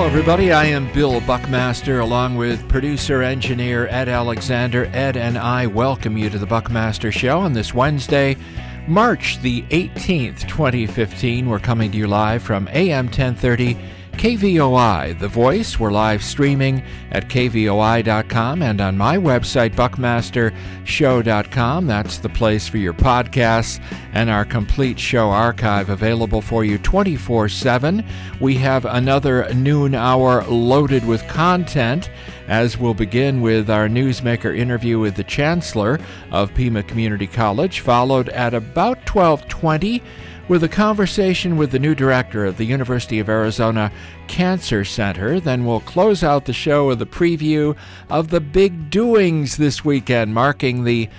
everybody. I am Bill Buckmaster, along with producer-engineer Ed Alexander. Ed and I welcome you to the Buckmaster Show on this Wednesday, March the 18th, 2015. We're coming to you live from AM 1030 KVOI, The Voice. We're live streaming at kvoi.com and on my website, buckmastershow.com. That's the place for your podcasts and our complete show archive available for you 24/7. We have another noon hour loaded with content, as we'll begin with our Newsmaker interview with the Chancellor of Pima Community College, followed at about 12:20 with a conversation with the new director of the University of Arizona Cancer Center. Then we'll close out the show with a preview of the big doings this weekend, marking the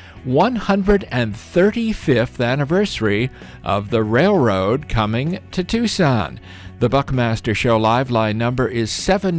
135th anniversary of the railroad coming to Tucson. The Buckmaster Show live line number is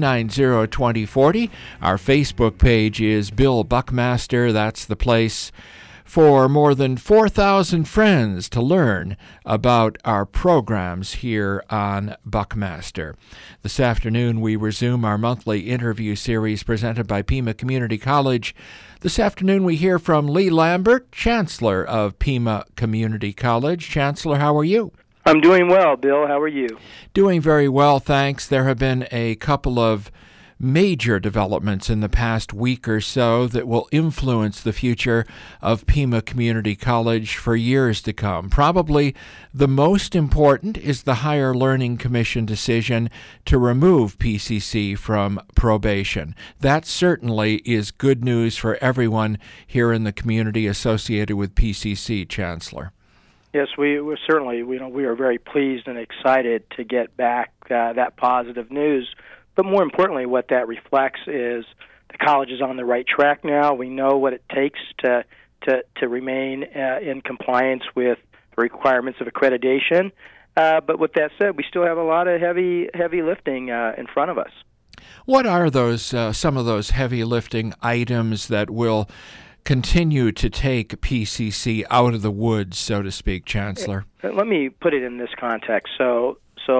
790-2040. Our Facebook page is Bill Buckmaster. That's the place for more than 4,000 friends to learn about our programs here on Buckmaster. This afternoon, we resume our monthly interview series presented by Pima Community College. This afternoon, we hear from Lee Lambert, Chancellor of Pima Community College. Chancellor, how are you? I'm doing well, Bill. How are you? Doing very well, thanks. There have been a couple of major developments in the past week or so that will influence the future of Pima Community College for years to come. Probably the most important is the Higher Learning Commission decision to remove PCC from probation. That certainly is good news for everyone here in the community associated with PCC, Chancellor. Yes, we are very pleased and excited to get back that positive news. But more importantly, what that reflects is the college is on the right track now. We know what it takes to remain in compliance with the requirements of accreditation. But with that said, we still have a lot of heavy lifting in front of us. What are those some of those heavy lifting items that will continue to take PCC out of the woods, so to speak, Chancellor? Let me put it in this context. So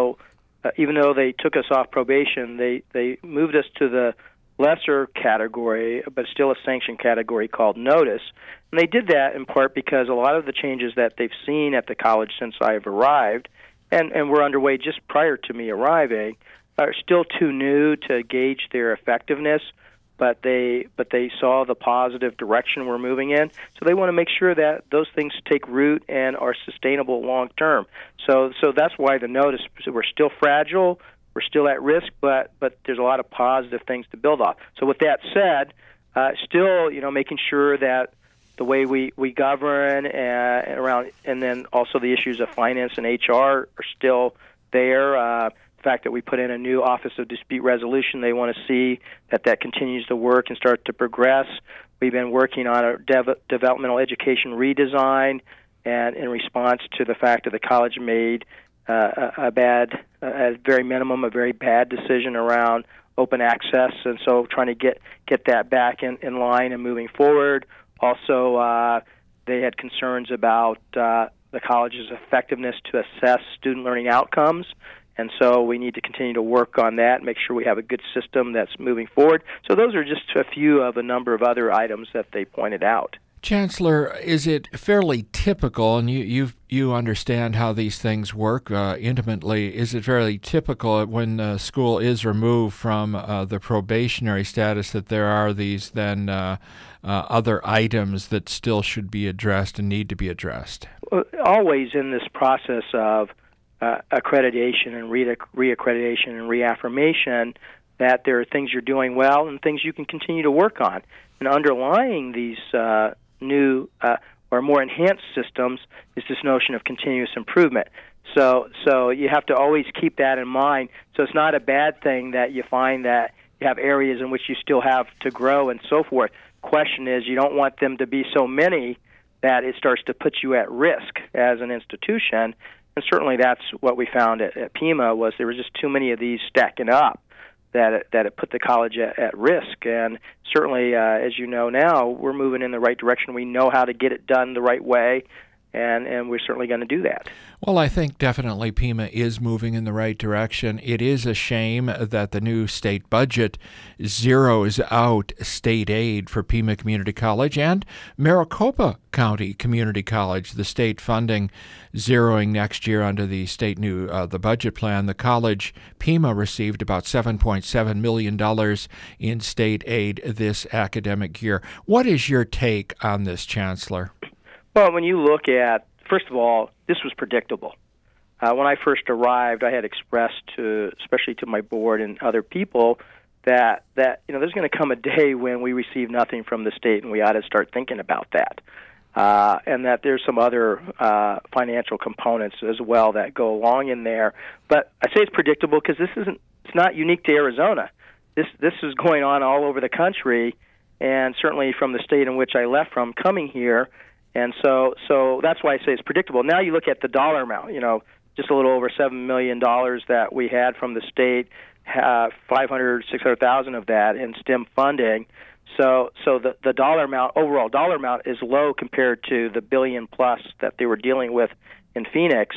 even though they took us off probation, they moved us to the lesser category, but still a sanctioned category called notice. And they did that in part because a lot of the changes that they've seen at the college since I've arrived, and were underway just prior to me arriving, are still too new to gauge their effectiveness. But they saw the positive direction we're moving in, so they want to make sure that those things take root and are sustainable long term. So that's why the notice. We're still fragile, we're still at risk, but there's a lot of positive things to build off. So with that said, still making sure that the way we govern around, and then also the issues of finance and HR are still there. The fact that we put in a new Office of Dispute Resolution, they want to see that continues to work and start to progress. We've been working on a developmental education redesign, and in response to the fact that the college made at very minimum, a very bad decision around open access, and so trying to get that back in line and moving forward. Also, they had concerns about the college's effectiveness to assess student learning outcomes. And so we need to continue to work on that, make sure we have a good system that's moving forward. So those are just a few of a number of other items that they pointed out. Chancellor, is it fairly typical, and you understand how these things work intimately, is it fairly typical when the school is removed from the probationary status that there are these then other items that still should be addressed and need to be addressed? Always in this process of accreditation and reaccreditation and reaffirmation, that there are things you're doing well and things you can continue to work on. And underlying these new or more enhanced systems is this notion of continuous improvement. So you have to always keep that in mind. So it's not a bad thing that you find that you have areas in which you still have to grow and so forth. Question is, you don't want them to be so many that it starts to put you at risk as an institution. And certainly that's what we found at Pima, was there were just too many of these stacking up that it put the college at risk. And certainly, as you know now, we're moving in the right direction. We know how to get it done the right way. and we're certainly going to do that. Well, I think definitely Pima is moving in the right direction. It is a shame that the new state budget zeroes out state aid for Pima Community College and Maricopa County Community College. The state funding zeroing next year under the state the budget plan. The college, Pima, received about $7.7 million in state aid this academic year. What is your take on this, Chancellor? Well, when you look at, first of all, this was predictable. When I first arrived, I had expressed especially to my board and other people, that there's going to come a day when we receive nothing from the state, and we ought to start thinking about that. And that there's some other financial components as well that go along in there. But I say it's predictable because it's not unique to Arizona. This is going on all over the country, and certainly from the state in which I left from coming here. And so that's why I say it's predictable. Now you look at the dollar amount, just a little over $7 million that we had from the state, 600,000 of that in STEM funding. So the dollar amount, overall dollar amount, is low compared to the billion plus that they were dealing with in Phoenix.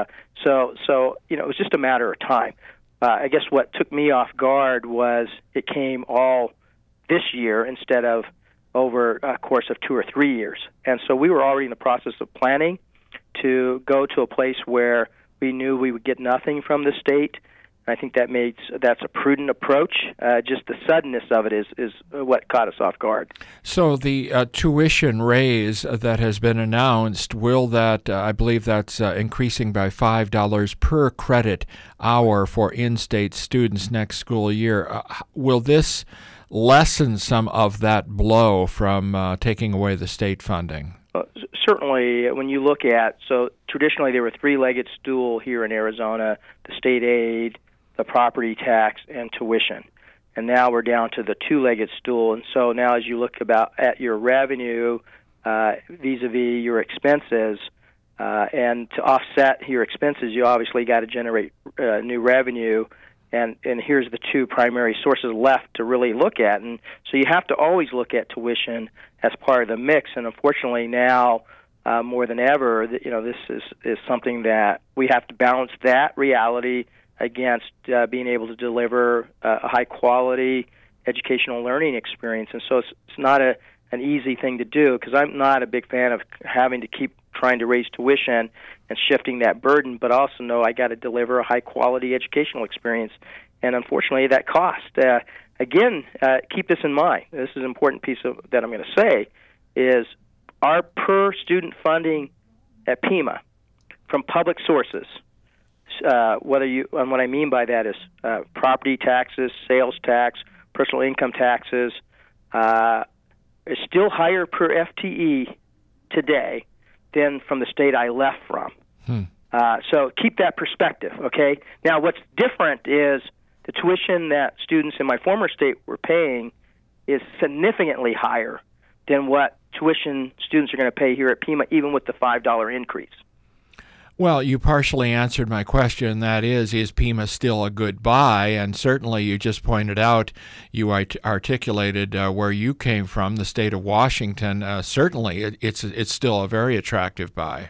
So it was just a matter of time. I guess what took me off guard was it came all this year instead of over a course of 2 or 3 years. And so we were already in the process of planning to go to a place where we knew we would get nothing from the state. I think that's a prudent approach. Just the suddenness of it is what caught us off guard. So the tuition raise that has been announced, will that, I believe that's increasing by $5 per credit hour for in-state students next school year. Will this lessen some of that blow from taking away the state funding? Certainly, when you look at, so traditionally there were three-legged stool here in Arizona, the state aid, the property tax, and tuition. And now we're down to the two-legged stool. And so now as you look at your revenue vis-a-vis your expenses, and to offset your expenses, you obviously got to generate new revenue. And here's the two primary sources left to really look at. And so you have to always look at tuition as part of the mix. And unfortunately now, more than ever, this is something that we have to balance that reality against being able to deliver a high-quality educational learning experience. And so it's not an easy thing to do, because I'm not a big fan of having to keep trying to raise tuition and shifting that burden, but also know I got to deliver a high-quality educational experience. And unfortunately, that cost. Again, keep this in mind. This is an important piece that I'm going to say, is our per-student funding at Pima from public sources, and what I mean by that is property taxes, sales tax, personal income taxes, is still higher per FTE today than from the state I left from. So keep that perspective, okay? Now, what's different is the tuition that students in my former state were paying is significantly higher than what tuition students are going to pay here at Pima, even with the $5 increase. Well, you partially answered my question. That is Pima still a good buy? And certainly you just pointed out, you articulated where you came from, the state of Washington. Certainly it's still a very attractive buy.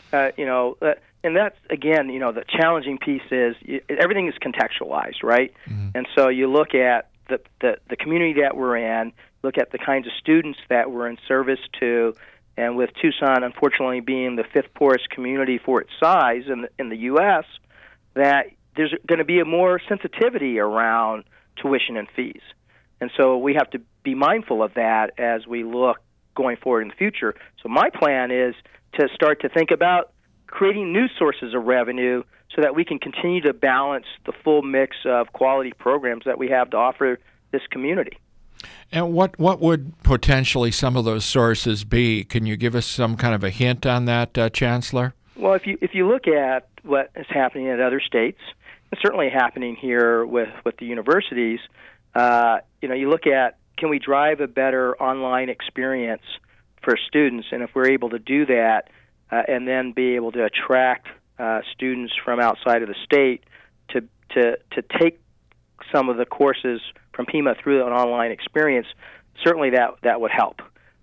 And that's, again, the challenging piece is everything is contextualized, right? Mm-hmm. And so you look at the community that we're in, look at the kinds of students that we're in service to, and with Tucson, unfortunately, being the fifth poorest community for its size in the U.S., that there's going to be a more sensitivity around tuition and fees. And so we have to be mindful of that as we look going forward in the future. So my plan is to start to think about creating new sources of revenue so that we can continue to balance the full mix of quality programs that we have to offer this community. And what would potentially some of those sources be? Can you give us some kind of a hint on that, Chancellor? Well, if you look at what is happening in other states, it's certainly happening here with the universities. You look at, can we drive a better online experience for students? And if we're able to do that, and then be able to attract students from outside of the state to take some of the courses from Pima through an online experience, certainly that would help.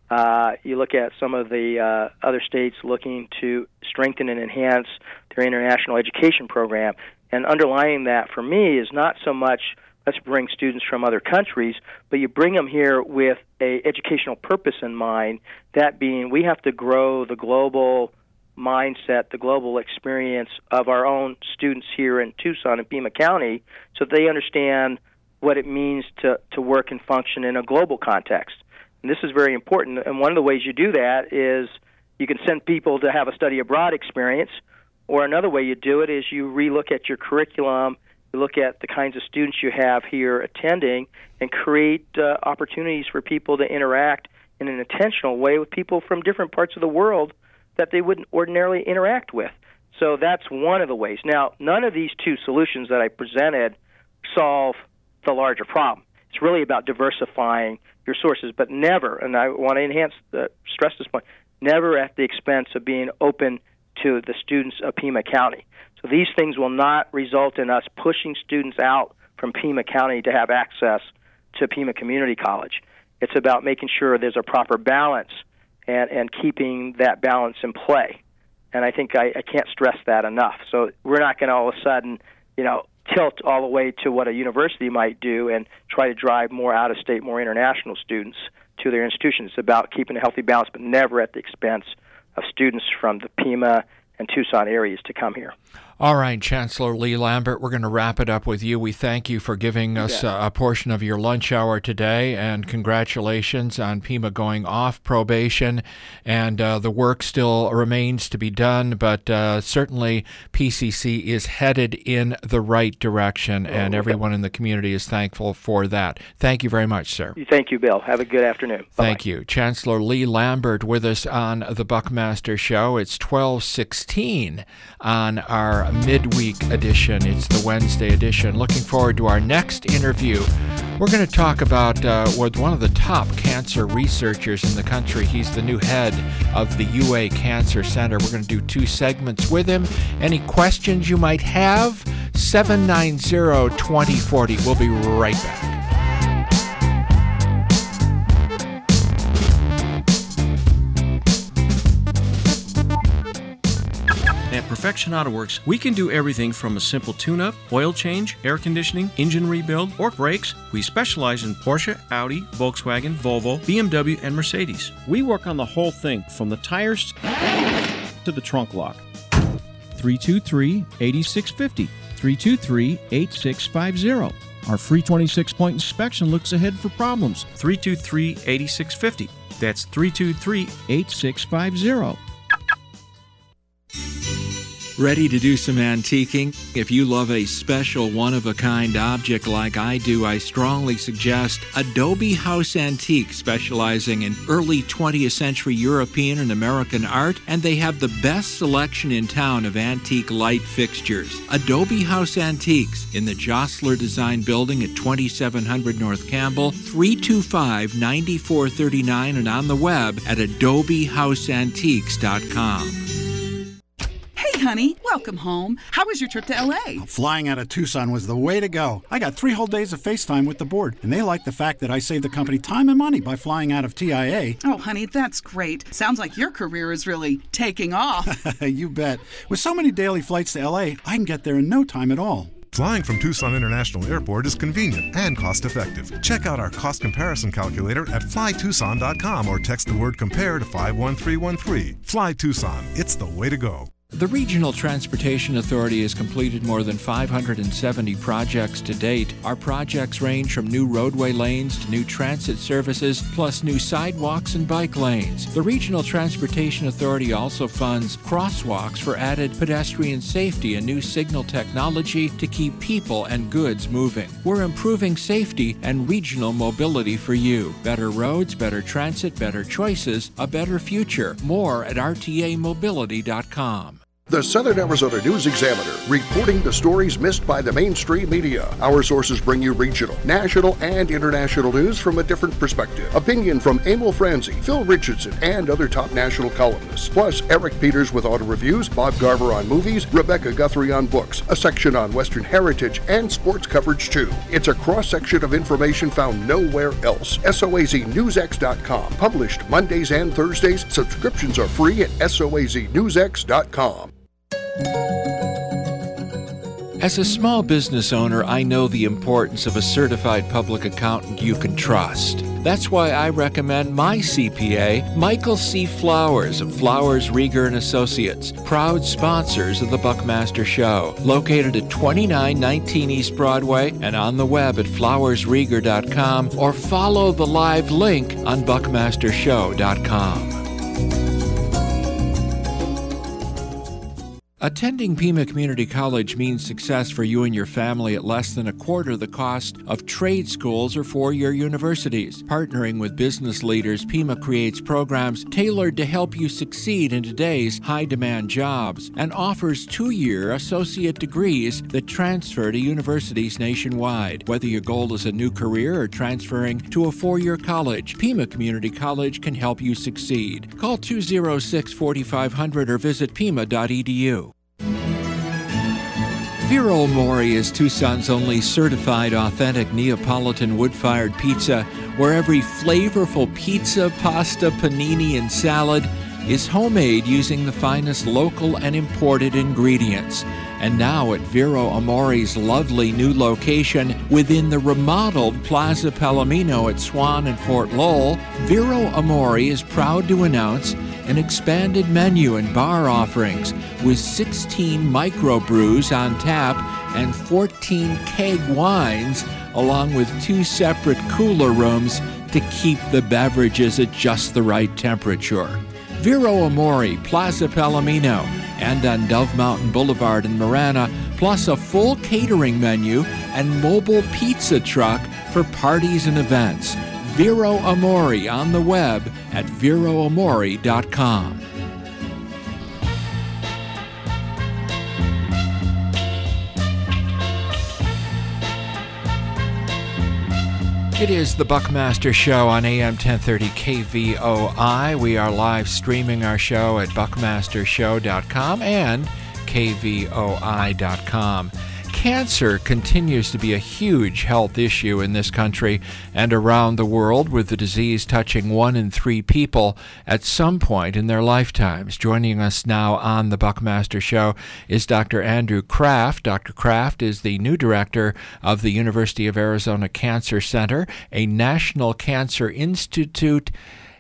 You look at some of the other states looking to strengthen and enhance their international education program. And underlying that for me is not so much let's bring students from other countries, but you bring them here with a educational purpose in mind, that being we have to grow the global mindset, the global experience of our own students here in Tucson and Pima County so they understand what it means to work and function in a global context. And this is very important, and one of the ways you do that is you can send people to have a study abroad experience, or another way you do it is you relook at your curriculum, you look at the kinds of students you have here attending, and create opportunities for people to interact in an intentional way with people from different parts of the world that they wouldn't ordinarily interact with. So that's one of the ways. Now, none of these two solutions that I presented solve the larger problem. It's really about diversifying your sources, but never, and I want to stress this point, never at the expense of being open to the students of Pima County. So these things will not result in us pushing students out from Pima County to have access to Pima Community College. It's about making sure there's a proper balance and keeping that balance in play. And I think I can't stress that enough. So we're not going to all of a sudden, tilt all the way to what a university might do and try to drive more out-of-state, more international students to their institutions. It's about keeping a healthy balance, but never at the expense of students from the Pima and Tucson areas to come here. All right, Chancellor Lee Lambert, we're going to wrap it up with you. We thank you for giving us a portion of your lunch hour today, and congratulations on Pima going off probation. And the work still remains to be done, but certainly PCC is headed in the right direction, and everyone in the community is thankful for that. Thank you very much, sir. Thank you, Bill. Have a good afternoon. Bye-bye. Thank you. Chancellor Lee Lambert with us on the Buckmaster Show. It's 12:16 on our midweek edition. It's the Wednesday edition. Looking forward to our next interview. We're going to talk about with one of the top cancer researchers in the country. He's the new head of the UA Cancer Center. We're going to do 2 segments with him. Any questions you might have? 790-2040. We'll be right back. At Perfection Auto Works, we can do everything from a simple tune-up, oil change, air conditioning, engine rebuild, or brakes. We specialize in Porsche, Audi, Volkswagen, Volvo, BMW, and Mercedes. We work on the whole thing, from the tires to the trunk lock. 323-8650. 323-8650. Our free 26-point inspection looks ahead for problems. 323-8650. That's 323-8650. Ready to do some antiquing? If you love a special one-of-a-kind object like I do, I strongly suggest Adobe House Antique, specializing in early 20th century European and American art, and they have the best selection in town of antique light fixtures. Adobe House Antiques in the Jostler Design Building at 2700 North Campbell, 325-9439, and on the web at adobehouseantiques.com. Hey, honey, welcome home. How was your trip to L.A.? Flying out of Tucson was the way to go. I got 3 whole days of FaceTime with the board, and they like the fact that I saved the company time and money by flying out of TIA. Oh, honey, that's great. Sounds like your career is really taking off. You bet. With so many daily flights to L.A., I can get there in no time at all. Flying from Tucson International Airport is convenient and cost-effective. Check out our cost comparison calculator at flytucson.com or text the word COMPARE to 51313. Fly Tucson. It's the way to go. The Regional Transportation Authority has completed more than 570 projects to date. Our projects range from new roadway lanes to new transit services, plus new sidewalks and bike lanes. The Regional Transportation Authority also funds crosswalks for added pedestrian safety and new signal technology to keep people and goods moving. We're improving safety and regional mobility for you. Better roads, better transit, better choices, a better future. More at rtamobility.com. The Southern Arizona News Examiner, reporting the stories missed by the mainstream media. Our sources bring you regional, national, and international news from a different perspective. Opinion from Emil Franzi, Phil Richardson, and other top national columnists. Plus, Eric Peters with auto reviews, Bob Garver on movies, Rebecca Guthrie on books, a section on Western heritage, and sports coverage too. It's a cross-section of information found nowhere else. SOAZNewsX.com. Published Mondays and Thursdays. Subscriptions are free at SOAZNewsX.com. As a small business owner, I know the importance of a certified public accountant you can trust. That's why I recommend my CPA, Michael C. Flowers of Flowers, Rieger & Associates, proud sponsors of the Buckmaster Show, located at 2919 East Broadway and on the web at flowersrieger.com, or follow the live link on buckmastershow.com. Attending Pima Community College means success for you and your family at less than a quarter the cost of trade schools or four-year universities. Partnering with business leaders, Pima creates programs tailored to help you succeed in today's high-demand jobs and offers two-year associate degrees that transfer to universities nationwide. Whether your goal is a new career or transferring to a four-year college, Pima Community College can help you succeed. Call 206-4500 or visit pima.edu. Vero Mori is Tucson's only certified authentic Neapolitan wood-fired pizza, where every flavorful pizza, pasta, panini, and salad is homemade using the finest local and imported ingredients. And now at Vero Amori's lovely new location within the remodeled Plaza Palomino at Swan and Fort Lowell, Vero Amori is proud to announce an expanded menu and bar offerings with 16 microbrews on tap and 14 keg wines, along with 2 separate cooler rooms to keep the beverages at just the right temperature. Vero Amori, Plaza Palomino, and on Dove Mountain Boulevard in Marana, plus a full catering menu and mobile pizza truck for parties and events. Vero Amori on the web at veroamori.com. It is the Buckmaster Show on AM 1030 KVOI. We are live streaming our show at buckmastershow.com and kvoi.com. Cancer continues to be a huge health issue in this country and around the world, with the disease touching 1 in 3 people at some point in their lifetimes. Joining us now on the Buckmaster Show is Dr. Andrew Kraft. Dr. Kraft is the new director of the University of Arizona Cancer Center, a National Cancer Institute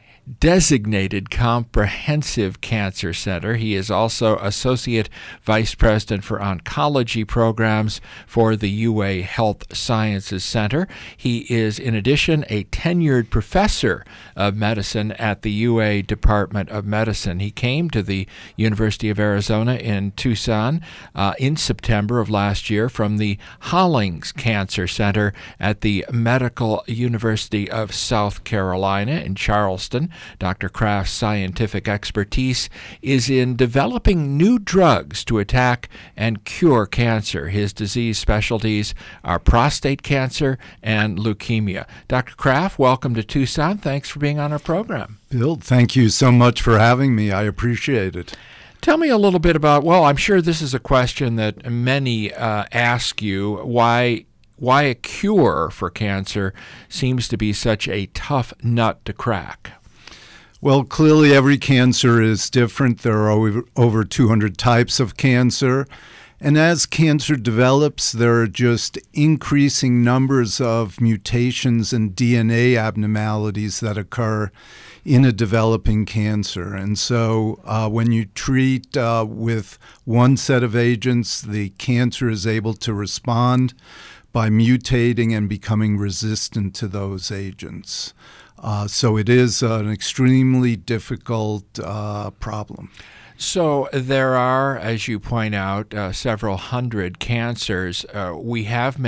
designated comprehensive cancer center. He is also Associate Vice President for Oncology Programs for the UA Health Sciences Center. He is, in addition, a tenured professor of medicine at the UA Department of Medicine. He came to the University of Arizona in Tucson in September of last year from the Hollings Cancer Center at the Medical University of South Carolina in Charleston. Dr. Kraft's scientific expertise is in developing new drugs to attack and cure cancer. His disease specialties are prostate cancer and leukemia. Dr. Kraft, welcome to Tucson. Thanks for being on our program. Bill, thank you so much for having me. I appreciate it. Tell me a little bit about, well, I'm sure this is a question that many ask you, why a cure for cancer seems to be such a tough nut to crack. Well, clearly every cancer is different. There are over 200 types of cancer. And as cancer develops, there are just increasing numbers of mutations and DNA abnormalities that occur in a developing cancer. And so when you treat with one set of agents, the cancer is able to respond by mutating and becoming resistant to those agents. So it is an extremely difficult problem. So there are, as you point out, several hundred cancers. We have made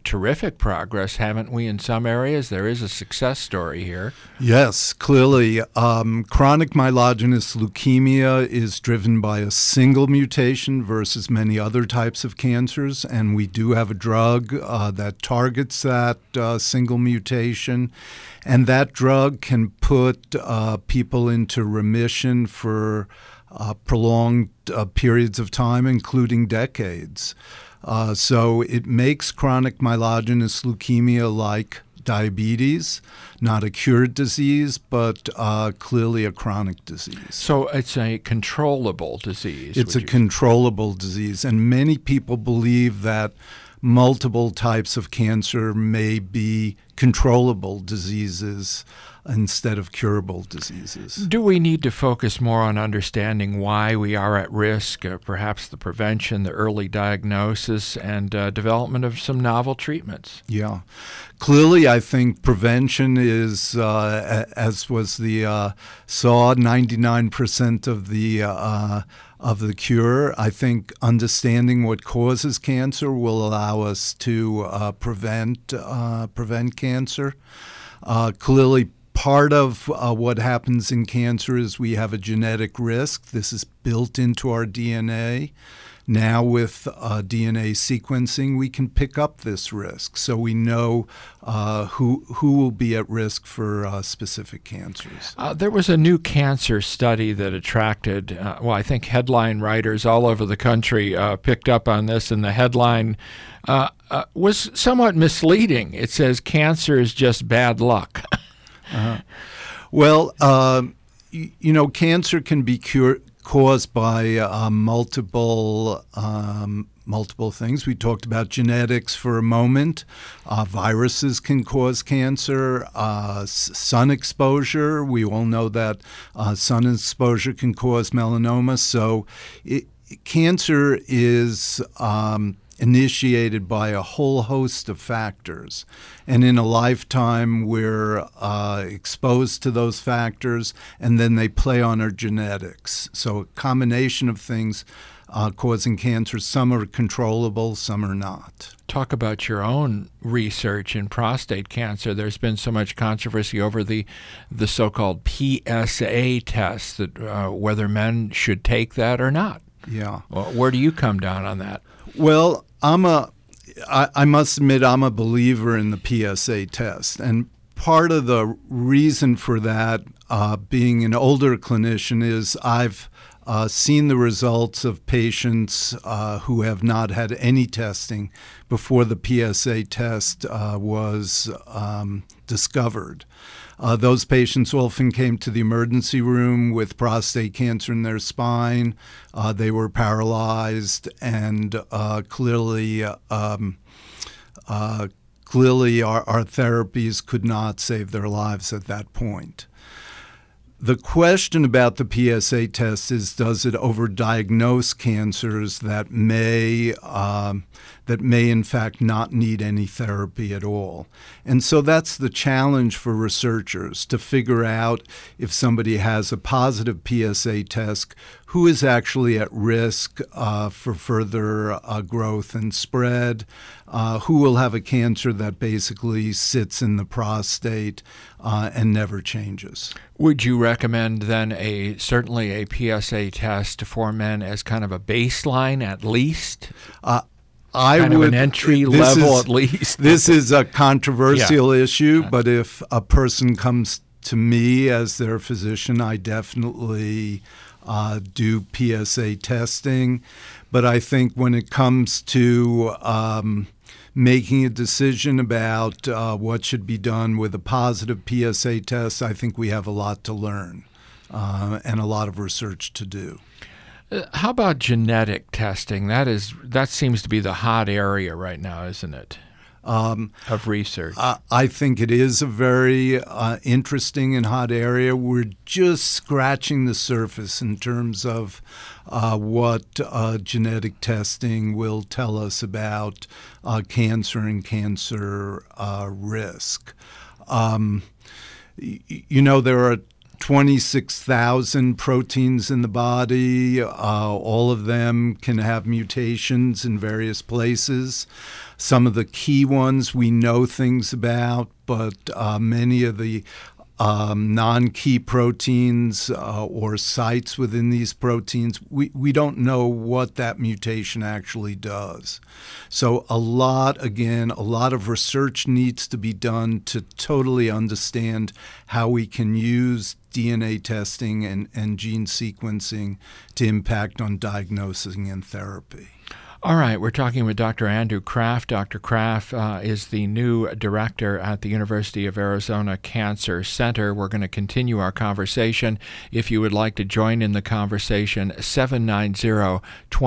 terrific progress, haven't we, in some areas? There is a success story here. Yes, clearly. Chronic myelogenous leukemia is driven by a single mutation versus many other types of cancers, and we do have a drug that targets that single mutation, and that drug can put people into remission for prolonged periods of time, including decades. So it makes chronic myelogenous leukemia like diabetes, not a cured disease, but clearly a chronic disease. So it's a controllable disease. It's a controllable disease, and many people believe that multiple types of cancer may be controllable diseases instead of curable diseases. Do we need to focus more on understanding why we are at risk, perhaps the prevention, the early diagnosis, and development of some novel treatments? Yeah. Clearly, I think prevention is, as was the saw, 99% of the cure. I think understanding what causes cancer will allow us to prevent cancer. Clearly, part of what happens in cancer is we have a genetic risk. This is built into our DNA. Now with DNA sequencing, we can pick up this risk, so we know who will be at risk for specific cancers. There was a new cancer study that attracted, I think headline writers all over the country picked up on this, and the headline was somewhat misleading. It says, "Cancer is just bad luck." Well, cancer can be caused by multiple things. We talked about genetics for a moment. Viruses can cause cancer. Sun exposure. We all know that sun exposure can cause melanoma. So cancer is initiated by a whole host of factors. And in a lifetime, we're exposed to those factors, and then they play on our genetics. So a combination of things causing cancer. Some are controllable, some are not. Talk about your own research in prostate cancer. There's been so much controversy over the so-called PSA test, that whether men should take that or not. Yeah. Where do you come down on that? Well, I must admit I'm a believer in the PSA test. And part of the reason for that, being an older clinician, is I've seen the results of patients who have not had any testing before the PSA test was discovered. Those patients often came to the emergency room with prostate cancer in their spine. They were paralyzed, and clearly our therapies could not save their lives at that point. The question about the PSA test is, does it overdiagnose cancers that may in fact not need any therapy at all? And so that's the challenge for researchers, to figure out if somebody has a positive PSA test, who is actually at risk for further growth and spread, who will have a cancer that basically sits in the prostate and never changes. Would you recommend then certainly a PSA test for men as kind of a baseline at least? Kind of an entry level at least. This is a controversial issue, but if a person comes to me as their physician, I definitely do PSA testing. But I think when it comes to making a decision about what should be done with a positive PSA test, I think we have a lot to learn and a lot of research to do. How about genetic testing? That seems to be the hot area right now, isn't it? Of research. I think it is a very interesting and hot area. We're just scratching the surface in terms of what genetic testing will tell us about cancer and cancer risk. There are 26,000 proteins in the body. All of them can have mutations in various places. Some of the key ones we know things about, but many of the non-key proteins or sites within these proteins, we don't know what that mutation actually does. So a lot of research needs to be done to totally understand how we can use DNA testing and gene sequencing to impact on diagnosing and therapy. All right, we're talking with Dr. Andrew Kraft. Dr. Kraft is the new director at the University of Arizona Cancer Center. We're going to continue our conversation. If you would like to join in the conversation, 790-2040,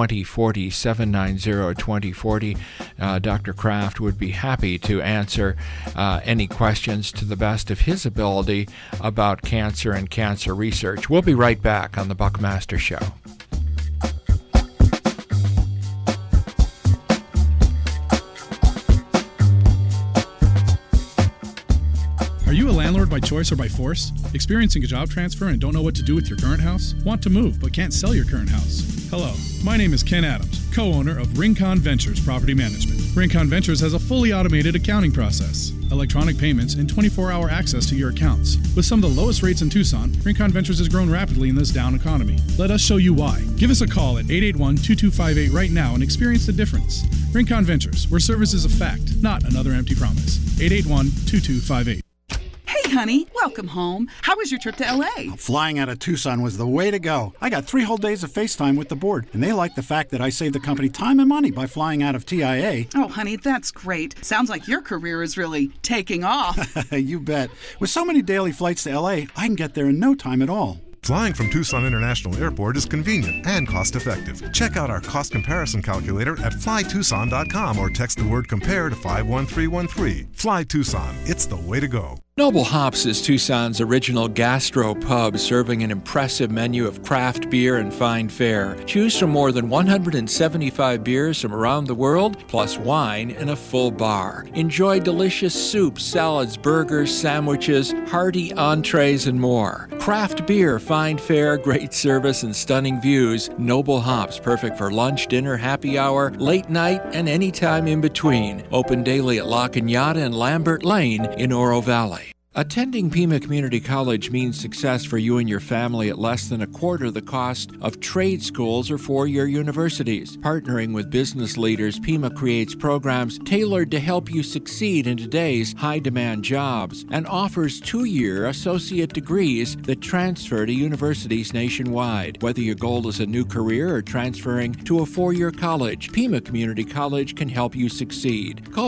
790-2040. Dr. Kraft would be happy to answer any questions to the best of his ability about cancer and cancer research. We'll be right back on The Buckmaster Show. Are you a landlord by choice or by force? Experiencing a job transfer and don't know what to do with your current house? Want to move but can't sell your current house? Hello, my name is Ken Adams, co-owner of Rincon Ventures Property Management. Rincon Ventures has a fully automated accounting process, electronic payments, and 24-hour access to your accounts. With some of the lowest rates in Tucson, Rincon Ventures has grown rapidly in this down economy. Let us show you why. Give us a call at 881-2258 right now and experience the difference. Rincon Ventures, where service is a fact, not another empty promise. 881-2258. Hey, honey, welcome home. How was your trip to L.A.? Flying out of Tucson was the way to go. I got 3 whole days of FaceTime with the board, and they like the fact that I saved the company time and money by flying out of TIA. Oh, honey, that's great. Sounds like your career is really taking off. You bet. With so many daily flights to L.A., I can get there in no time at all. Flying from Tucson International Airport is convenient and cost-effective. Check out our cost comparison calculator at flytucson.com or text the word COMPARE to 51313. Fly Tucson. It's the way to go. Noble Hops is Tucson's original gastro pub, serving an impressive menu of craft beer and fine fare. Choose from more than 175 beers from around the world, plus wine and a full bar. Enjoy delicious soups, salads, burgers, sandwiches, hearty entrees, and more. Craft beer, fine fare, great service, and stunning views. Noble Hops, perfect for lunch, dinner, happy hour, late night, and any time in between. Open daily at La Cañada and Lambert Lane in Oro Valley. Attending Pima Community College means success for you and your family at less than a quarter the cost of trade schools or four-year universities. Partnering with business leaders, Pima creates programs tailored to help you succeed in today's high-demand jobs and offers 2-year associate degrees that transfer to universities nationwide. Whether your goal is a new career or transferring to a 4-year college, Pima Community College can help you succeed. Call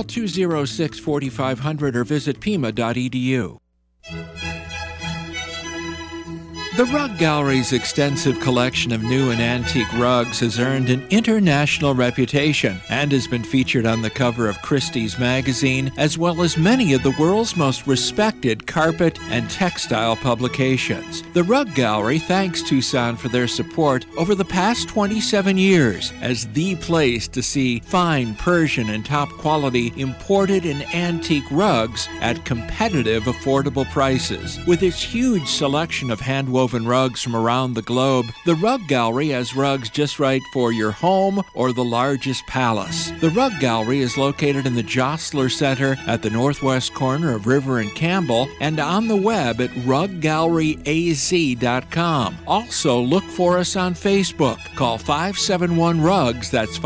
206-4500 or visit pima.edu. The Rug Gallery's extensive collection of new and antique rugs has earned an international reputation and has been featured on the cover of Christie's magazine, as well as many of the world's most respected carpet and textile publications. The Rug Gallery thanks Tucson for their support over the past 27 years as the place to see fine Persian and top-quality imported and antique rugs at competitive, affordable prices. With its huge selection of hand-woven rugs from around the globe, the Rug Gallery has rugs just right for your home or the largest palace. The Rug Gallery is located in the Jostler Center at the northwest corner of River and Campbell and on the web at ruggalleryaz.com. Also, look for us on Facebook. Call 571-RUGS, that's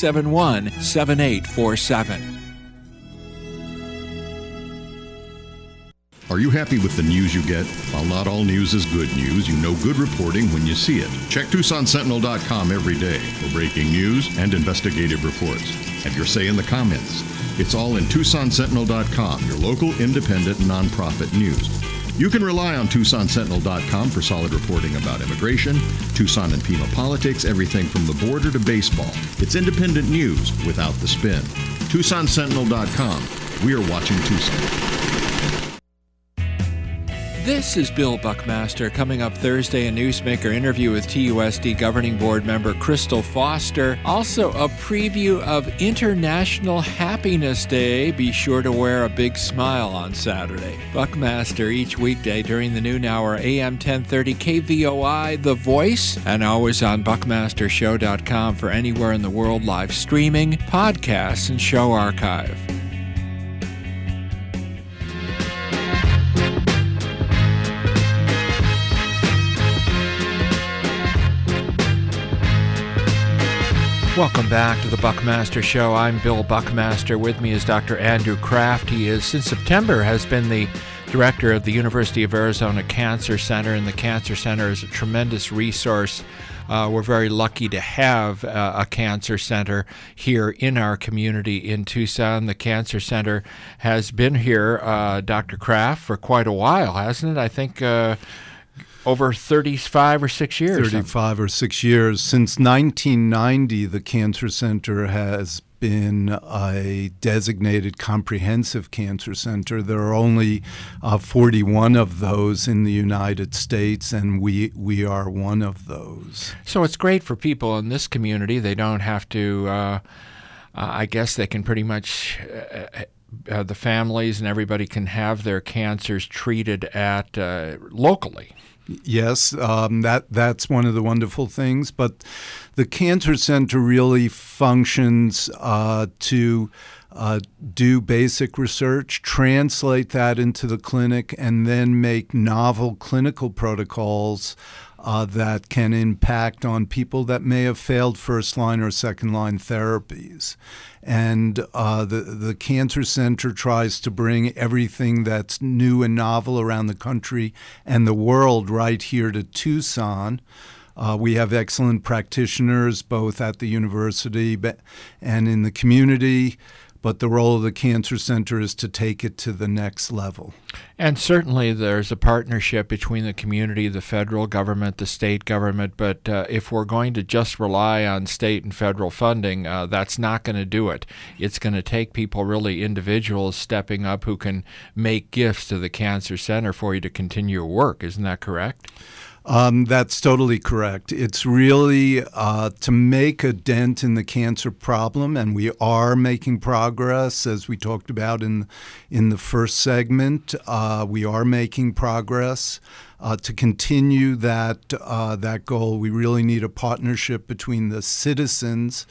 571-7847. Are you happy with the news you get? While not all news is good news, you know good reporting when you see it. Check TucsonSentinel.com every day for breaking news and investigative reports. Have your say in the comments. It's all in TucsonSentinel.com, your local independent nonprofit news. You can rely on TucsonSentinel.com for solid reporting about immigration, Tucson and Pima politics, everything from the border to baseball. It's independent news without the spin. TucsonSentinel.com. We are watching Tucson. This is Bill Buckmaster. Coming up Thursday, a Newsmaker interview with TUSD Governing Board member Crystal Foster. Also, a preview of International Happiness Day. Be sure to wear a big smile on Saturday. Buckmaster each weekday during the noon hour, AM 1030 KVOI, The Voice, and always on BuckmasterShow.com for anywhere in the world live streaming, podcasts, and show archive. Welcome back to the Buckmaster Show. I'm Bill Buckmaster. With me is Dr. Andrew Kraft. He is, since September, has been the director of the University of Arizona Cancer Center, and the Cancer Center is a tremendous resource. We're very lucky to have a cancer center here in our community in Tucson. The Cancer Center has been here, Dr. Kraft, for quite a while, hasn't it? I think over 35 or 6 years. 35 or 6 years. Since 1990, the Cancer Center has been a designated comprehensive cancer center. There are only 41 of those in the United States, and we are one of those. So it's great for people in this community. They don't have to, I guess they can pretty much, the families and everybody can have their cancers treated at locally. Yes, that's one of the wonderful things. But the Cancer Center really functions to do basic research, translate that into the clinic, and then make novel clinical protocols that can impact on people that may have failed first-line or second-line therapies. And the Cancer Center tries to bring everything that's new and novel around the country and the world right here to Tucson. We have excellent practitioners both at the university and in the community, but the role of the Cancer Center is to take it to the next level. And certainly there's a partnership between the community, the federal government, the state government, but if we're going to just rely on state and federal funding, that's not going to do it. It's going to take people, really individuals, stepping up who can make gifts to the Cancer Center for you to continue your work. Isn't that correct? That's totally correct. It's really to make a dent in the cancer problem, and we are making progress, as we talked about in the first segment. We are making progress. To continue that goal, we really need a partnership between the citizens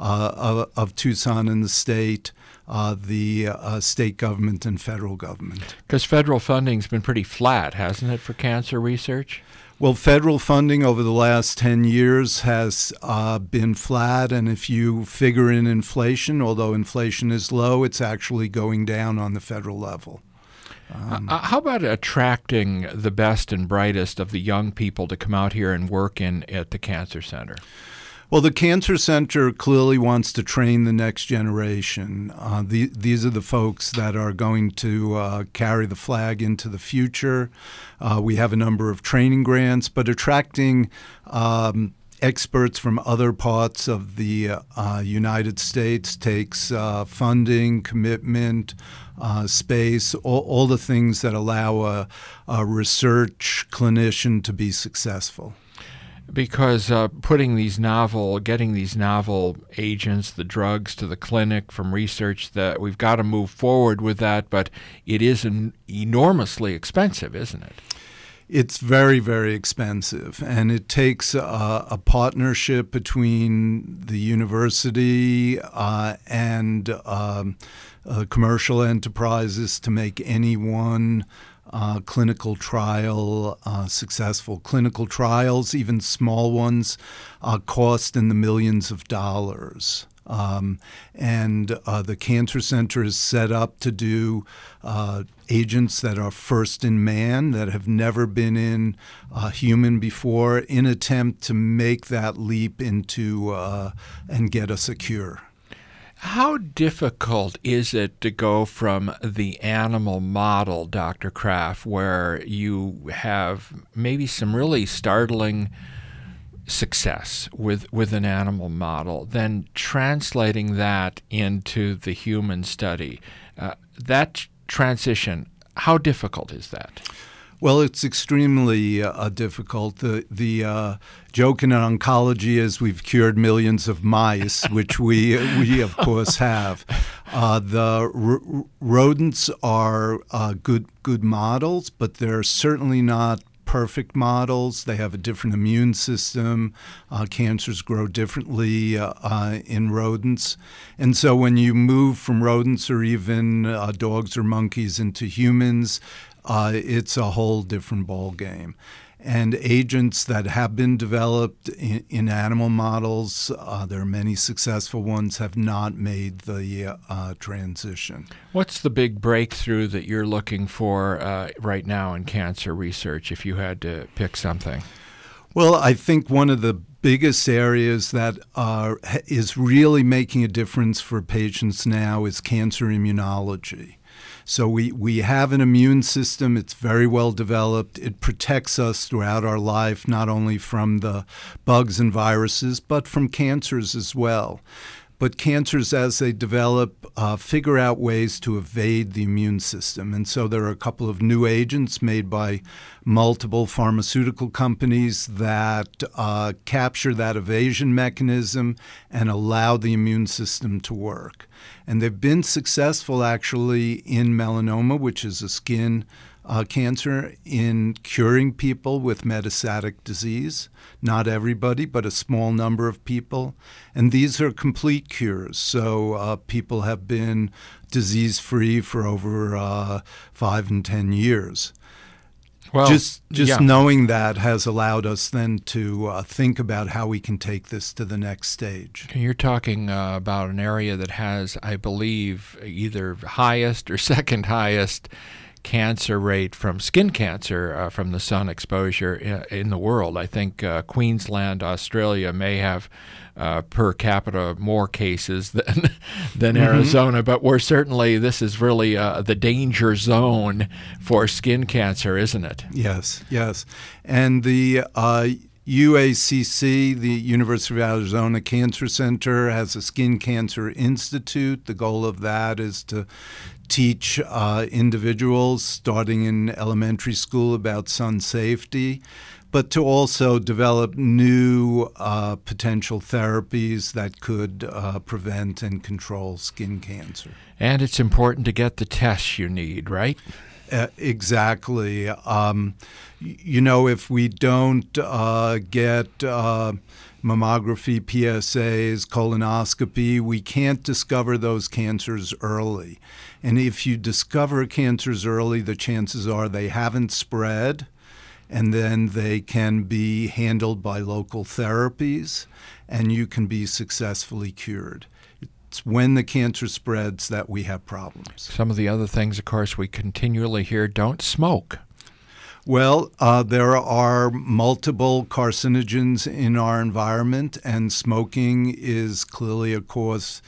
of Tucson and the state, the state government and federal government. Because federal funding's been pretty flat, hasn't it, for cancer research? Well, federal funding over the last 10 years has been flat, and if you figure in inflation, although inflation is low, it's actually going down on the federal level. How about attracting the best and brightest of the young people to come out here and work at the Cancer Center? Well, the Cancer Center clearly wants to train the next generation. These are the folks that are going to carry the flag into the future. We have a number of training grants, but attracting experts from other parts of the United States takes funding, commitment, space, all the things that allow a research clinician to be successful. Because getting these novel agents, the drugs, to the clinic from research, that we've got to move forward with that, but it is enormously expensive, isn't it? It's very, very expensive, and it takes a partnership between the university and commercial enterprises to make any one clinical trial successful. Clinical trials, even small ones, cost in the millions of dollars. And the Cancer Center is set up to do agents that are first in man, that have never been in a human before, in attempt to make that leap into and get us a cure. How difficult is it to go from the animal model, Dr. Kraft, where you have maybe some really startling success with an animal model, then translating that into the human study? That transition, how difficult is that? Well, it's extremely difficult. The joke in oncology is we've cured millions of mice, which we of course have. The rodents are good models, but they're certainly not perfect models. They have a different immune system. Cancers grow differently in rodents. And so when you move from rodents or even dogs or monkeys into humans, it's a whole different ball game. And agents that have been developed in animal models, there are many successful ones, have not made the transition. What's the big breakthrough that you're looking for right now in cancer research, if you had to pick something? Well, I think one of the biggest areas that is really making a difference for patients now is cancer immunology. So we have an immune system. It's very well developed. It protects us throughout our life, not only from the bugs and viruses, but from cancers as well. But cancers, as they develop, figure out ways to evade the immune system. And so there are a couple of new agents made by multiple pharmaceutical companies that capture that evasion mechanism and allow the immune system to work. And they've been successful, actually, in melanoma, which is a skin cancer, in curing people with metastatic disease. Not everybody, but a small number of people. And these are complete cures. So people have been disease-free for over 5 and 10 years. Well, just knowing that has allowed us then to think about how we can take this to the next stage. You're talking about an area that has, I believe, either highest or second highest cancer rate from skin cancer from the sun exposure in the world. I think Queensland, Australia may have per capita more cases than Arizona, but this is really the danger zone for skin cancer, isn't it? Yes. And the UACC, the University of Arizona Cancer Center, has a Skin Cancer Institute. The goal of that is to teach individuals starting in elementary school about sun safety, but to also develop new potential therapies that could prevent and control skin cancer. And it's important to get the tests you need, right? Exactly. If we don't get mammography, PSAs, colonoscopy, we can't discover those cancers early. And if you discover cancers early, the chances are they haven't spread, and then they can be handled by local therapies, and you can be successfully cured. It's when the cancer spreads that we have problems. Some of the other things, of course, we continually hear, don't smoke. Well, there are multiple carcinogens in our environment, and smoking is clearly a cause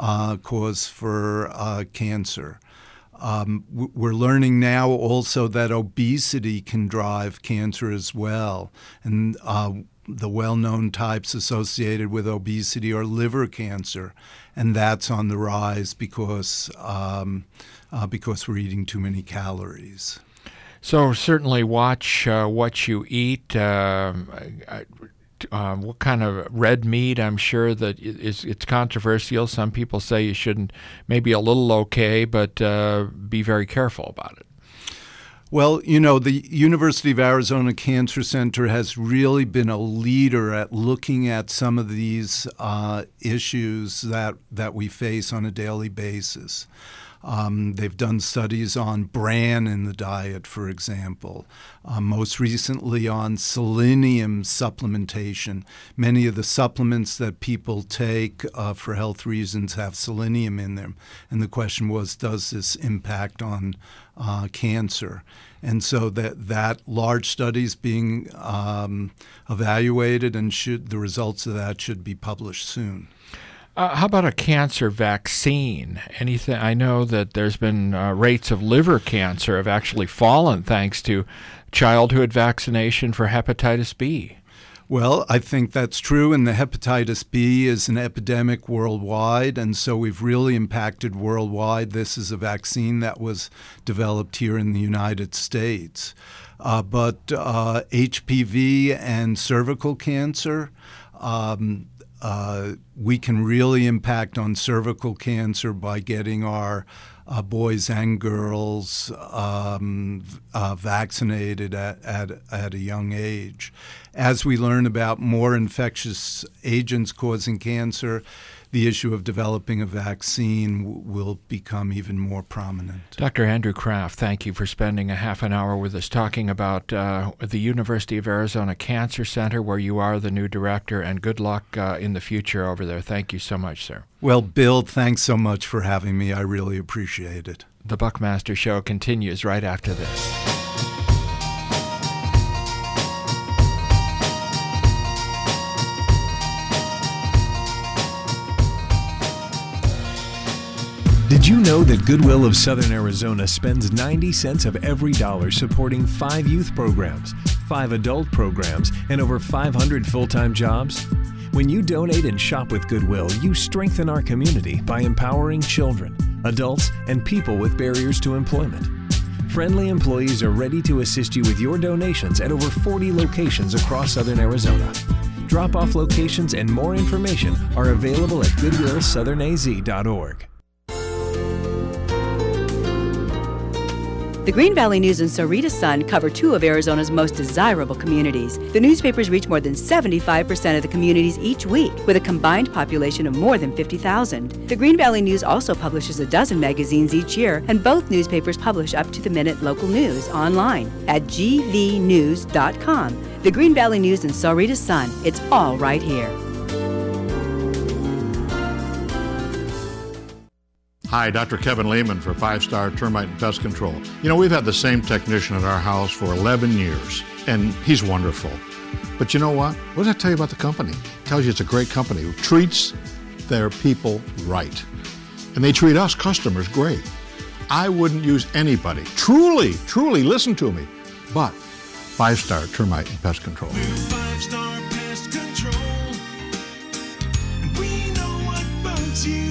for cancer. We're learning now also that obesity can drive cancer as well. And the well-known types associated with obesity are liver cancer, and that's on the rise because we're eating too many calories. So certainly watch what you eat. What kind of red meat? I'm sure that it's controversial. Some people say you shouldn't. Maybe a little okay, but be very careful about it. Well, the University of Arizona Cancer Center has really been a leader at looking at some of these issues that we face on a daily basis. They've done studies on bran in the diet, for example. Most recently on selenium supplementation. Many of the supplements that people take for health reasons have selenium in them. And the question was, does this impact on cancer? And so that large study is being evaluated, and the results of that should be published soon. How about a cancer vaccine? Anything? I know that there's been rates of liver cancer have actually fallen thanks to childhood vaccination for hepatitis B. Well, I think that's true, and the hepatitis B is an epidemic worldwide, and so we've really impacted worldwide. This is a vaccine that was developed here in the United States. But HPV and cervical cancer, we can really impact on cervical cancer by getting our boys and girls vaccinated at a young age. As we learn about more infectious agents causing cancer, the issue of developing a vaccine will become even more prominent. Dr. Andrew Kraft, thank you for spending a half an hour with us talking about the University of Arizona Cancer Center, where you are the new director, and good luck in the future over there. Thank you so much, sir. Well, Bill, thanks so much for having me. I really appreciate it. The Buckmaster Show continues right after this. Did you know that Goodwill of Southern Arizona spends 90 cents of every dollar supporting 5 youth programs, 5 adult programs, and over 500 full-time jobs? When you donate and shop with Goodwill, you strengthen our community by empowering children, adults, and people with barriers to employment. Friendly employees are ready to assist you with your donations at over 40 locations across Southern Arizona. Drop-off locations and more information are available at goodwillsouthernaz.org. The Green Valley News and Sarita Sun cover 2 of Arizona's most desirable communities. The newspapers reach more than 75% of the communities each week, with a combined population of more than 50,000. The Green Valley News also publishes a dozen magazines each year, and both newspapers publish up-to-the-minute local news online at gvnews.com. The Green Valley News and Sarita Sun, it's all right here. Hi, Dr. Kevin Lehman for 5-Star Termite and Pest Control. You know, we've had the same technician at our house for 11 years, and he's wonderful. But you know what? What does that tell you about the company? It tells you it's a great company who treats their people right. And they treat us customers great. I wouldn't use anybody. Truly, listen to me. But 5-Star Termite and Pest Control. We're 5-Star Pest Control. And we know what bugs you.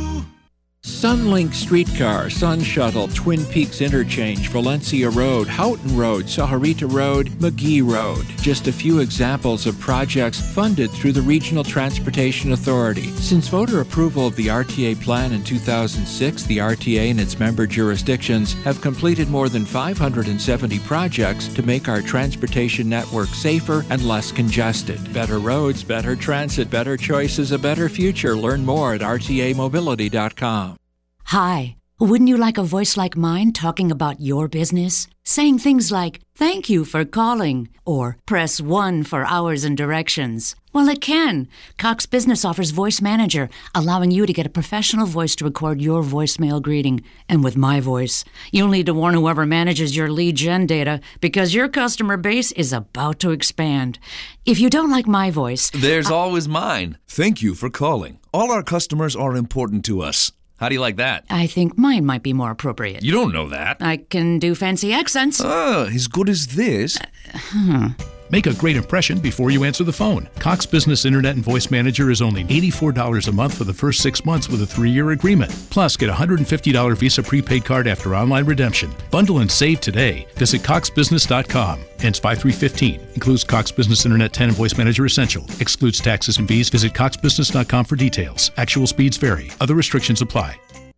Sunlink Streetcar, Sun Shuttle, Twin Peaks Interchange, Valencia Road, Houghton Road, Sahuarita Road, McGee Road. Just a few examples of projects funded through the Regional Transportation Authority. Since voter approval of the RTA plan in 2006, the RTA and its member jurisdictions have completed more than 570 projects to make our transportation network safer and less congested. Better roads, better transit, better choices, a better future. Learn more at rtamobility.com. Hi, wouldn't you like a voice like mine talking about your business? Saying things like, "Thank you for calling," or "Press 1 for hours and directions." Well, it can. Cox Business offers Voice Manager, allowing you to get a professional voice to record your voicemail greeting. And with my voice, you'll need to warn whoever manages your lead gen data, because your customer base is about to expand. If you don't like my voice... There's always mine. Thank you for calling. All our customers are important to us. How do you like that? I think mine might be more appropriate. You don't know that. I can do fancy accents. As good as this? Make a great impression before you answer the phone. Cox Business Internet and Voice Manager is only $84 a month for the first 6 months with a 3-year agreement. Plus, get a $150 Visa prepaid card after online redemption. Bundle and save today. Visit coxbusiness.com. Ends 5315. Includes Cox Business Internet 10 and Voice Manager Essential. Excludes taxes and fees. Visit coxbusiness.com for details. Actual speeds vary. Other restrictions apply.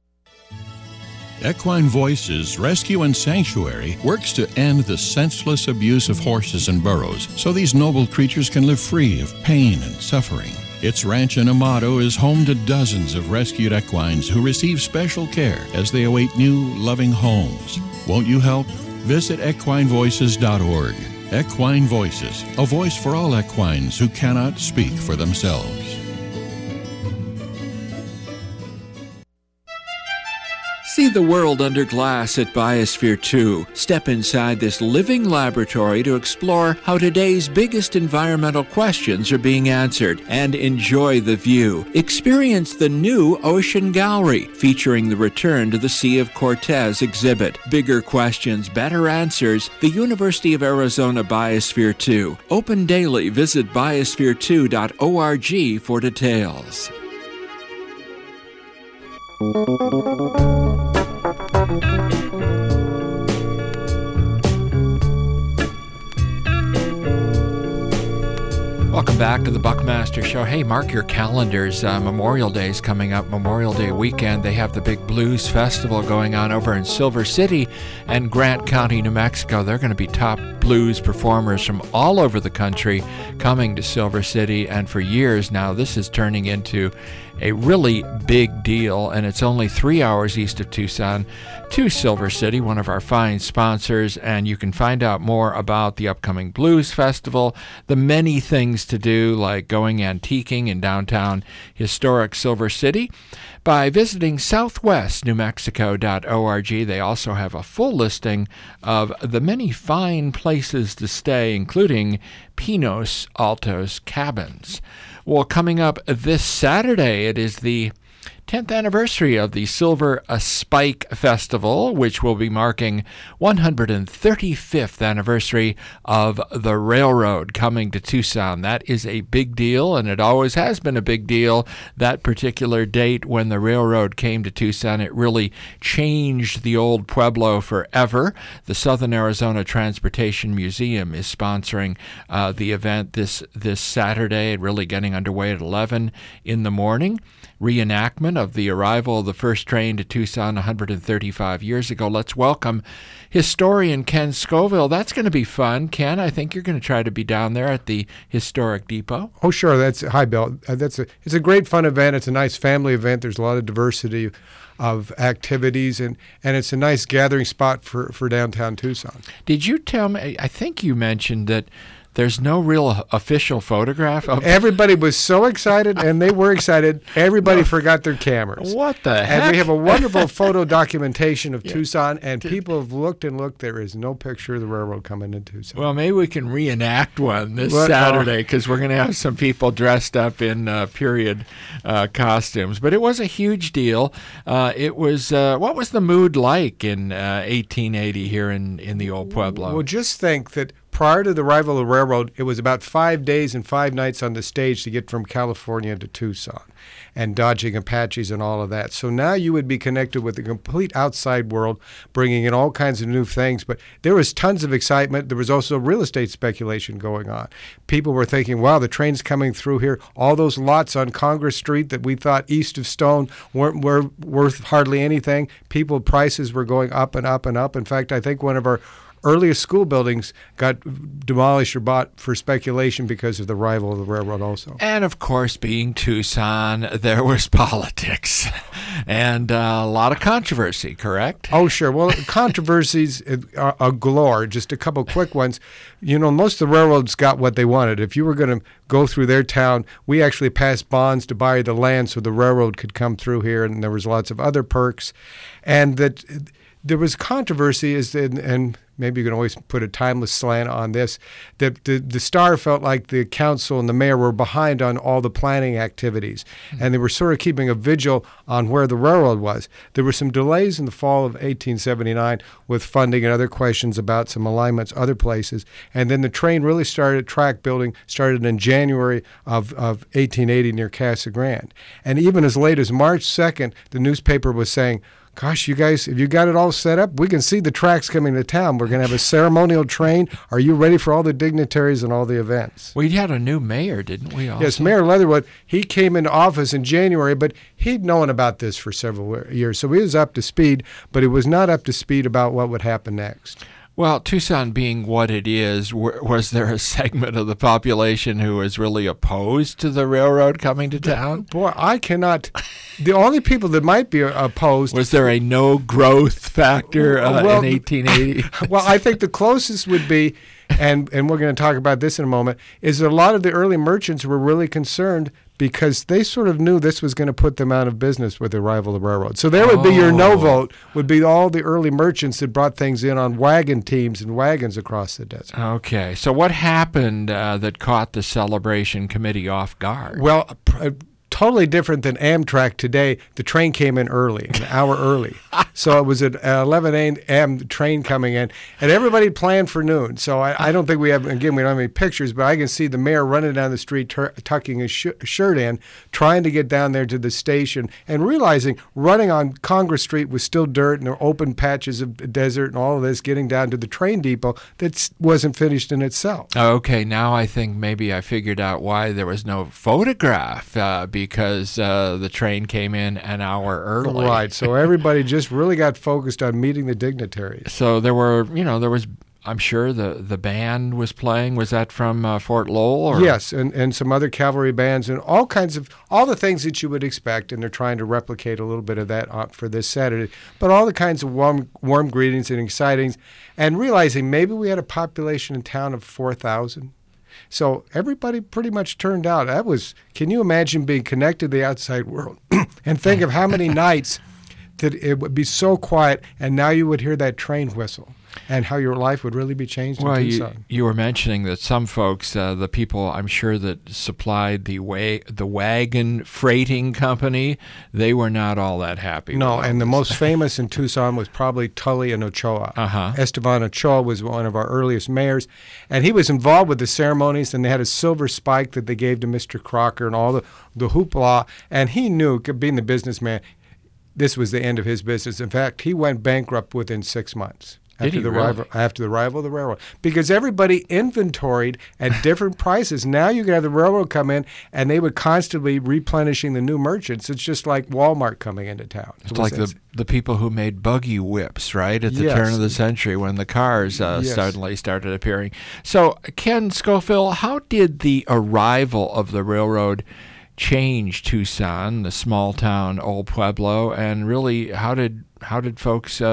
Equine Voices Rescue and Sanctuary works to end the senseless abuse of horses and burros so these noble creatures can live free of pain and suffering. Its ranch in Amado is home to dozens of rescued equines who receive special care as they await new, loving homes. Won't you help? Visit equinevoices.org. Equine Voices, a voice for all equines who cannot speak for themselves. See the world under glass at Biosphere 2. Step inside this living laboratory to explore how today's biggest environmental questions are being answered and enjoy the view. Experience the new Ocean Gallery, featuring the return to the Sea of Cortez exhibit. Bigger questions, better answers. The University of Arizona Biosphere 2. Open daily. Visit biosphere2.org for details. Welcome back to the Buckmaster Show. Hey, mark your calendars. Memorial Day's coming up, Memorial Day weekend. They have the big blues festival going on over in Silver City and Grant County, New Mexico. They're going to be top blues performers from all over the country coming to Silver City. And for years now, this is turning into a really big deal, and it's only 3 hours east of Tucson to Silver City, one of our fine sponsors, and you can find out more about the upcoming Blues Festival, the many things to do like going antiquing in downtown historic Silver City by visiting southwestnewmexico.org. They also have a full listing of the many fine places to stay, including Pinos Altos Cabins. Well, coming up this Saturday, it is the 10th anniversary of the Silver Spike Festival, which will be marking 135th anniversary of the railroad coming to Tucson. That is a big deal, and it always has been a big deal. That particular date when the railroad came to Tucson, it really changed the old Pueblo forever. The Southern Arizona Transportation Museum is sponsoring the event this Saturday, really getting underway at 11 in the morning. Reenactment of the arrival of the first train to Tucson 135 years ago. Let's welcome historian Ken Scoville. That's going to be fun. Ken, I think you're going to try to be down there at the Historic Depot. Oh, sure. Hi, Bill. It's a great fun event. It's a nice family event. There's a lot of diversity of activities, and it's a nice gathering spot for downtown Tucson. Did you tell me, I think you mentioned that there's no real official photograph of Everybody was so excited, and they were excited. Everybody forgot their cameras. What the heck? And we have a wonderful photo documentation of Tucson, and people have looked and looked. There is no picture of the railroad coming into Tucson. Well, maybe we can reenact one this Saturday, because we're going to have some people dressed up in period costumes. But it was a huge deal. It was what was the mood like in 1880 here in the old Pueblo? Well, just think that prior to the arrival of the railroad, it was about 5 days and 5 nights on the stage to get from California to Tucson and dodging Apaches and all of that. So now you would be connected with the complete outside world, bringing in all kinds of new things. But there was tons of excitement. There was also real estate speculation going on. People were thinking, wow, the train's coming through here. All those lots on Congress Street that we thought east of Stone were worth hardly anything. Prices were going up and up and up. In fact, I think one of our earliest school buildings got demolished or bought for speculation because of the arrival of the railroad also. And, of course, being Tucson, there was politics and a lot of controversy, correct? Oh, sure. Well, controversies are galore. Just a couple quick ones. You know, most of the railroads got what they wanted. If you were going to go through their town, we actually passed bonds to buy the land so the railroad could come through here, and there was lots of other perks. And that there was controversy, and maybe you can always put a timeless slant on this, that the Star felt like the council and the mayor were behind on all the planning activities, and they were sort of keeping a vigil on where the railroad was. There were some delays in the fall of 1879 with funding and other questions about some alignments other places, and then the train really track building started in January of 1880 near Casa Grande. And even as late as March 2nd, the newspaper was saying, gosh, you guys, if you got it all set up, we can see the tracks coming to town. We're going to have a ceremonial train. Are you ready for all the dignitaries and all the events? We had a new mayor, didn't we? Also? Yes, Mayor Leatherwood. He came into office in January, but he'd known about this for several years. So he was up to speed, but he was not up to speed about what would happen next. Well, Tucson being what it is, was there a segment of the population who was really opposed to the railroad coming to town? Boy, I cannot. The only people that might be opposed. Was there a no growth factor in 1880? Well, I think the closest would be, and we're going to talk about this in a moment, is that a lot of the early merchants were really concerned because they sort of knew this was going to put them out of business with the arrival of the railroad. So there would be your no vote, would be all the early merchants that brought things in on wagon teams and wagons across the desert. Okay, so what happened that caught the celebration committee off guard? Well, totally different than Amtrak today. The train came in early, an hour early. So it was at 11 a.m. the train coming in, and everybody planned for noon. So I don't think we have, again, we don't have any pictures, but I can see the mayor running down the street, tucking his shirt in, trying to get down there to the station, and realizing running on Congress Street was still dirt and there were open patches of desert and all of this, getting down to the train depot that wasn't finished in itself. Okay, now I think maybe I figured out why there was no photograph, because the train came in an hour early. Right, so everybody just really got focused on meeting the dignitaries. So there was, I'm sure the band was playing. Was that from Fort Lowell? Or? Yes, and some other cavalry bands and all the things that you would expect, and they're trying to replicate a little bit of that for this Saturday. But all the kinds of warm greetings and excitings, and realizing maybe we had a population in town of 4,000. So everybody pretty much turned out. Can you imagine being connected to the outside world and think of how many nights that it would be so quiet, and now you would hear that train whistle, and how your life would really be changed in Tucson. You were mentioning that some folks, the people I'm sure that supplied the wagon freighting company, they were not all that happy. No, and the most famous in Tucson was probably Tully and Ochoa. Esteban Ochoa was one of our earliest mayors, and he was involved with the ceremonies, and they had a silver spike that they gave to Mr. Crocker and all the hoopla, and he knew, being the businessman, this was the end of his business. In fact, he went bankrupt within 6 months. After the arrival of the railroad. Because everybody inventoried at different prices. Now you can have the railroad come in, and they would constantly replenishing the new merchants. It's just like Walmart coming into town. It's like the people who made buggy whips, right, at the turn of the century when the cars suddenly started appearing. So, Ken Scofield, how did the arrival of the railroad change Tucson, the small town Old Pueblo, and really how did folks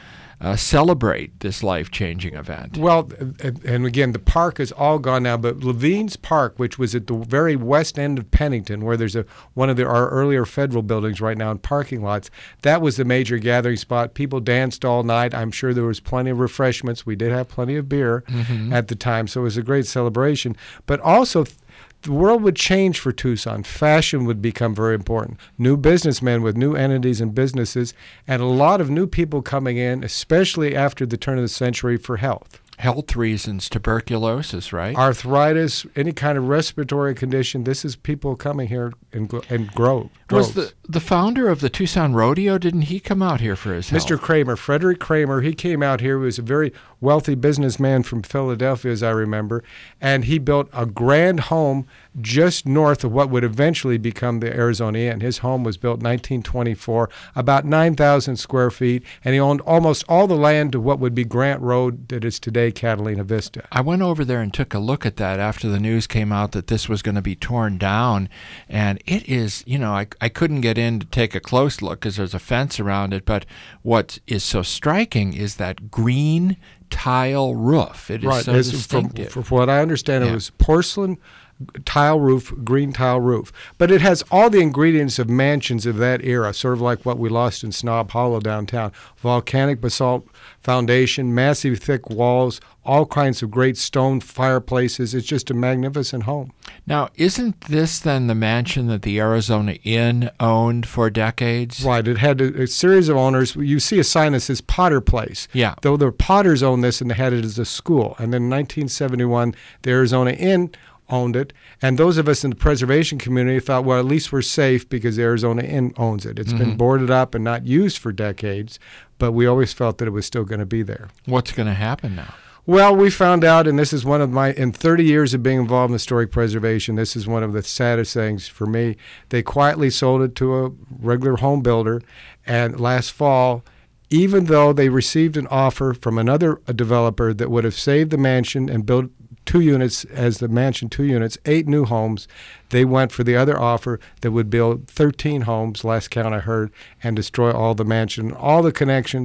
celebrate this life-changing event? Well, and again, the park is all gone now, but Levine's Park, which was at the very west end of Pennington, where there's one of our earlier federal buildings right now in parking lots, that was the major gathering spot. People danced all night. I'm sure there was plenty of refreshments. We did have plenty of beer at the time, so it was a great celebration. But also, the world would change for Tucson. Fashion would become very important. New businessmen with new entities and businesses, and a lot of new people coming in, especially after the turn of the century, for health. Health reasons, tuberculosis, right? Arthritis, any kind of respiratory condition. This is people coming here and grow. Was the founder of the Tucson Rodeo, didn't he come out here for his health? Mr. Kramer, Frederick Kramer, he came out here. He was a very wealthy businessman from Philadelphia, as I remember, and he built a grand home just north of what would eventually become the Arizona Inn. His home was built in 1924, about 9,000 square feet, and he owned almost all the land to what would be Grant Road that is today Catalina Vista. I went over there and took a look at that after the news came out that this was going to be torn down, and it is, I couldn't get in to take a close look because there's a fence around it, but what is so striking is that green tile roof. It is so distinctive. From what I understand, it was porcelain tile roof, green tile roof. But it has all the ingredients of mansions of that era, sort of like what we lost in Snob Hollow downtown. Volcanic basalt foundation, massive thick walls, all kinds of great stone fireplaces. It's just a magnificent home. Now, isn't this then the mansion that the Arizona Inn owned for decades? Right. It had a series of owners. You see a sign that says Potter Place. Yeah. Though the Potters owned this and they had it as a school. And then in 1971, the Arizona Inn owned it, and those of us in the preservation community thought, well, at least we're safe because the Arizona Inn owns it. It's been boarded up and not used for decades, but we always felt that it was still going to be there. What's going to happen now? Well, we found out, and this is one of in 30 years of being involved in historic preservation, this is one of the saddest things for me. They quietly sold it to a regular home builder, and last fall, even though they received an offer from another developer that would have saved the mansion and built 2 units as the mansion, 2 units, 8 new homes. They went for the other offer that would build 13 homes, last count I heard, and destroy all the mansion, all the connections,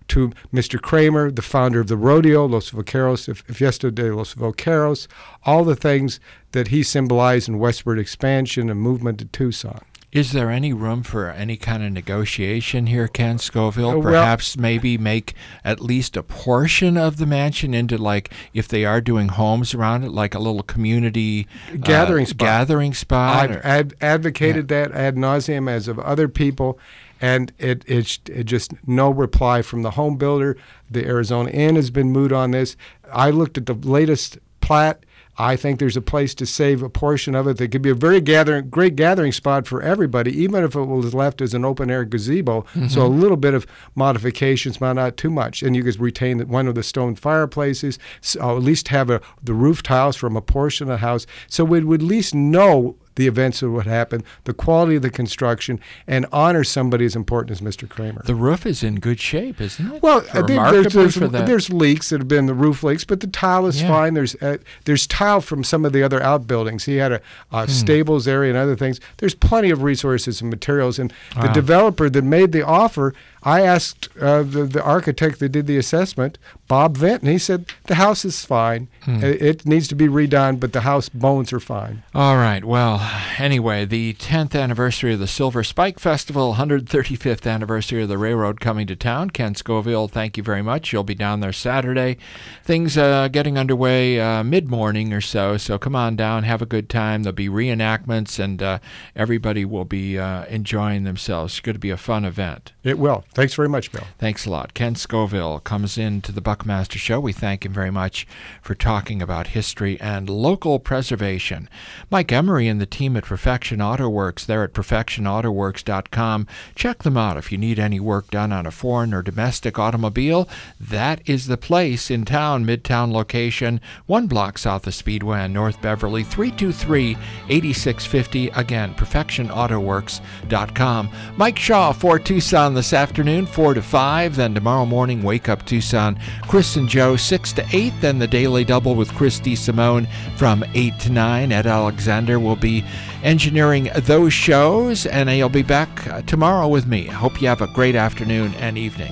to Mr. Kramer, the founder of the rodeo, Los Vaqueros, Fiesta de los Vaqueros, all the things that he symbolized in westward expansion and movement to Tucson. Is there any room for any kind of negotiation here, Ken Scoville? Well, Perhaps maybe make at least a portion of the mansion into, like, if they are doing homes around it, like a little community gathering spot. I've advocated that ad nauseum, as of other people, and it just no reply from the home builder. The Arizona Inn has been moot on this. I looked at the latest plat. I think there's a place to save a portion of it that could be a very great gathering spot for everybody, even if it was left as an open-air gazebo. Mm-hmm. So a little bit of modifications, but not too much. And you could retain one of the stone fireplaces, so at least have the roof tiles from a portion of the house. So we would at least know the events that would happen, the quality of the construction, and honor somebody as important as Mr. Kramer. The roof is in good shape, isn't it? Well, For that. there's leaks that have been the roof leaks, but the tile is fine. There's tile from some of the other outbuildings. He had a stables area and other things. There's plenty of resources and materials. And the developer that made the offer, I asked the architect that did the assessment, Bob Vinton. He said the house is fine. It needs to be redone, but the house bones are fine. All right. Well, anyway, the 10th anniversary of the Silver Spike Festival, 135th anniversary of the railroad coming to town. Ken Scoville, thank you very much. You'll be down there Saturday. Things getting underway mid-morning or so. So come on down, have a good time. There'll be reenactments, and everybody will be enjoying themselves. It's going to be a fun event. It will. Thanks very much, Bill. Thanks a lot. Ken Scoville comes into the Buckmaster Show. We thank him very much for talking about history and local preservation. Mike Emery and the team at Perfection Auto Works, they're at perfectionautoworks.com. Check them out if you need any work done on a foreign or domestic automobile. That is the place in town, Midtown location, 1 block south of Speedway on North Beverly, 323-8650. Again, perfectionautoworks.com. Mike Shaw for Tucson this afternoon, 4 to 5. Then tomorrow morning, Wake Up Tucson, Chris and Joe, 6 to 8. Then the Daily Double with Christy Simone from 8 to 9. Ed Alexander will be engineering those shows, and he'll be back tomorrow with me. I hope you have a great afternoon and evening.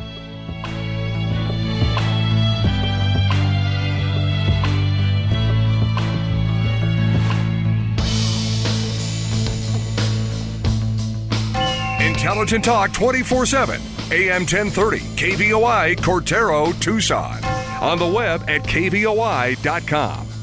Intelligent Talk 24/7, AM 1030, KVOI, Cortero, Tucson. On the web at kvoi.com.